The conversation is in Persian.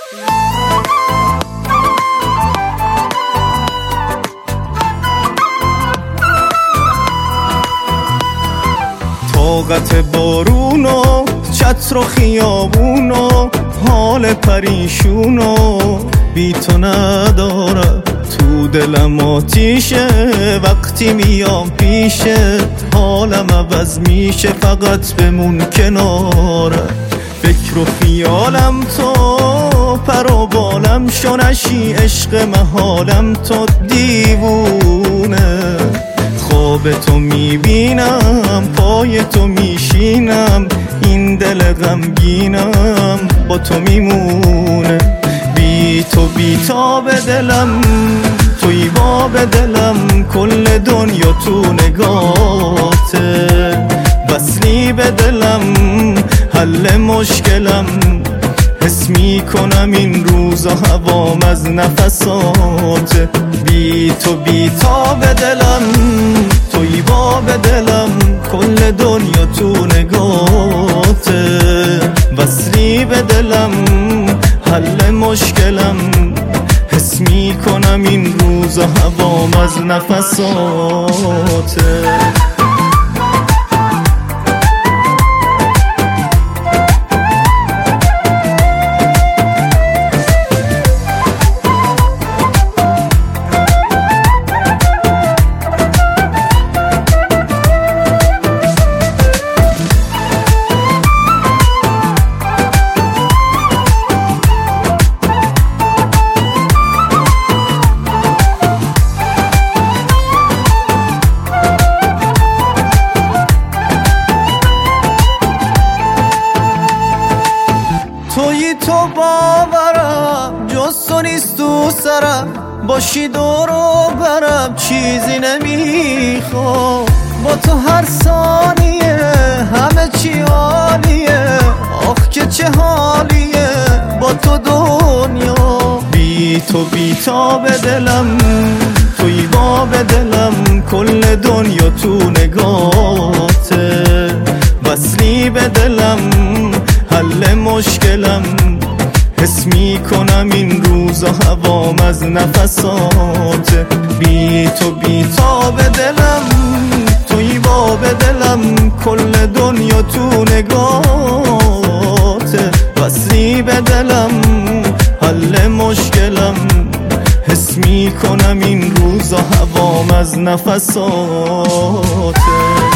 طاقت بارون و چتر و خیابون و حال پریشون و بی تو ندارم. تو دلم آتیشه وقتی میام پیشه، حالم عوض میشه فقط بمون کنارم. فکر و خیالم تو پر و بالم شونشی، عشق محالم تو دیوونه. خواب تو میبینم پای تو میشینم، این دل غمگینم با تو میمونه. بی تو بیتاب دلم، توی باب دلم، کل دنیا تو نگاته. وصلی به دلم حل مشکلم، حس میکنم این روزا هوام از نفسات. بی تو بیتاب دلم، توی باب دلم، کل دنیا تو نگاته. وصلی به دلم حل مشکلم، حس میکنم این روزا هوام از نفساته. توی تو باورم، جز تو نیست تو سرم، باشی دور و برم چیزی نمیخوام. با تو هر ثانیه همه چی عالیه، آخ که چه حالیه با تو دنیا. بی تو بیتاب دلم، توی باب دلم، کل دنیا تو نگاته. وصلی به دلم حل مشکلم، حس میکنم این روزا هوام از نفسات. بی تو بیتاب دلم، توی باب دلم، کل دنیا تو نگاته. وصلی به دلم حل مشکلم، حس میکنم این روزا هوام از نفسات.